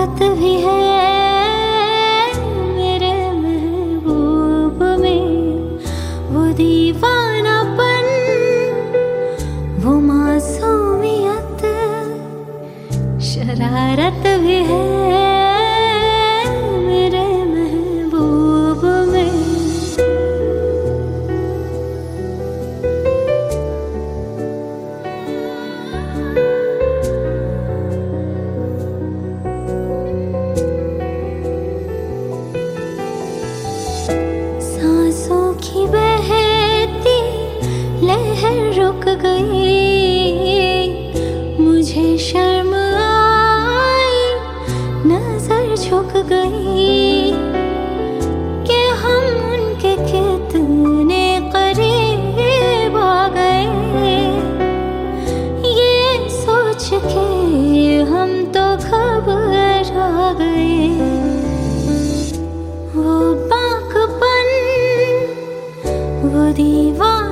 ताकत भी है मेरे महबूब में, वो दीवानापन, वो मासूमियत, शरारत भी है मेरे महबूब में। सांसों की बहती लहर रुक गई, मुझे शर्म आई, नजर झुक गई कि हम उनके कितने करीब आ गए। ये सोच के हम तो घबरा गए। वो बाकपन, वो दीवार